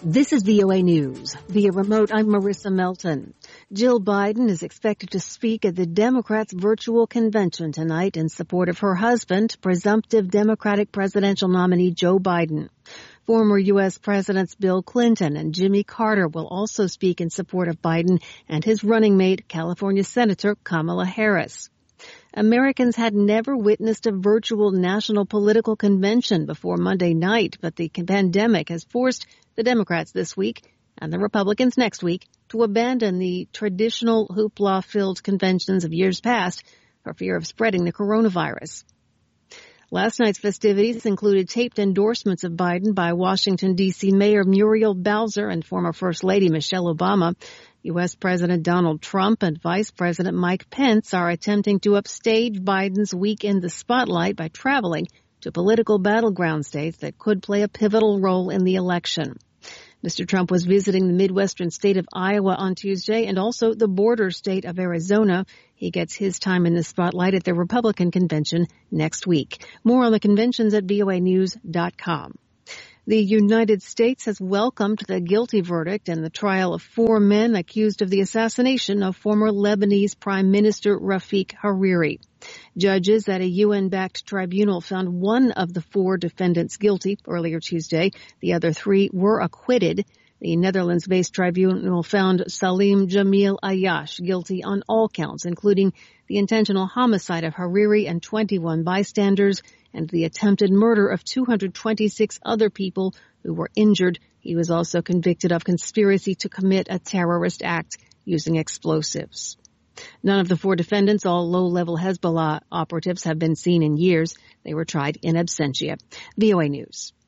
This is VOA News. Via remote, I'm Marissa Melton. Jill Biden is expected to speak at the Democrats' virtual convention tonight in support of her husband, presumptive Democratic presidential nominee Joe Biden. Former U.S. Presidents Bill Clinton and Jimmy Carter will also speak in support of Biden and his running mate, California Senator Kamala Harris. Americans had never witnessed a virtual national political convention before Monday night, but the pandemic has forced the Democrats this week and the Republicans next week to abandon the traditional hoopla-filled conventions of years past for fear of spreading the coronavirus. Last night's festivities included taped endorsements of Biden by Washington, D.C. Mayor Muriel Bowser and former First Lady Michelle Obama. U.S. President Donald Trump and Vice President Mike Pence are attempting to upstage Biden's week in the spotlight by traveling to political battleground states that could play a pivotal role in the election. Mr. Trump was visiting the Midwestern state of Iowa on Tuesday and also the border state of Arizona. He gets his time in the spotlight at the Republican convention next week. More on the conventions at voanews.com. The United States has welcomed the guilty verdict in the trial of 4 men accused of the assassination of former Lebanese Prime Minister Rafik Hariri. Judges at a UN-backed tribunal found one of the 4 defendants guilty earlier Tuesday. The other 3 were acquitted. The Netherlands-based tribunal found Salim Jamil Ayash guilty on all counts, including the intentional homicide of Hariri and 21 bystanders and the attempted murder of 226 other people who were injured. He was also convicted of conspiracy to commit a terrorist act using explosives. None of the 4 defendants, all low-level Hezbollah operatives, have been seen in years. They were tried in absentia. VOA News.